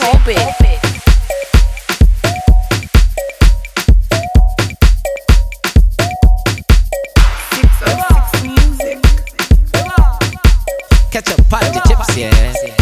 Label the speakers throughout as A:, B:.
A: Catch up, pot the chips, yeah.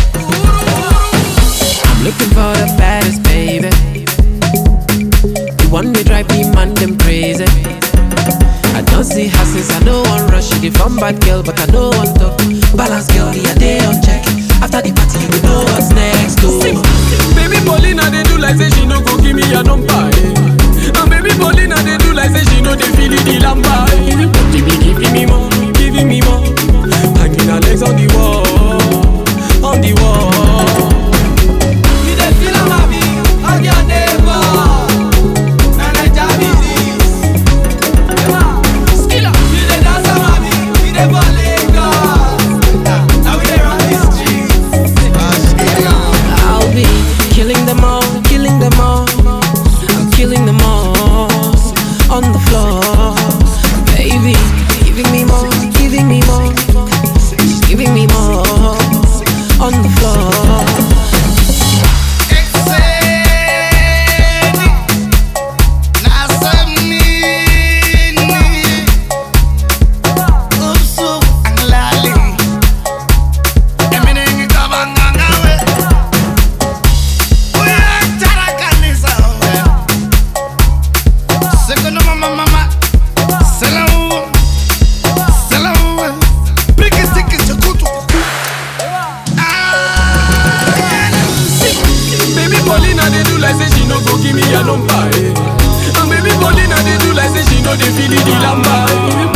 A: I'm looking for the baddest, baby. The one they drive me man them crazy. I don't see houses, I don't want rush. The fun bad girl, but I don't want to balance girl, the day on check. After the party, you know what's next, too.
B: Baby Paulina, they do like say she no go give me a number. And baby Paulina, they do like say she no they feel the lamba. But she be giving me more, giving me more. Hanging her legs on the wall, on the wall.
C: You dey feel a mami, hug your neighbor. And I jam it this. Skilla, you dey dance a mami, we dey ball Lagos. Now we dey run the streets.
A: I'll be killing them all, killing them all. I'm killing them all on the floor. Baby, giving me more, giving me more. Giving me more on the floor.
B: They do like say she no go give me a number. And baby Paulina, they do like say she no they feel the lamba.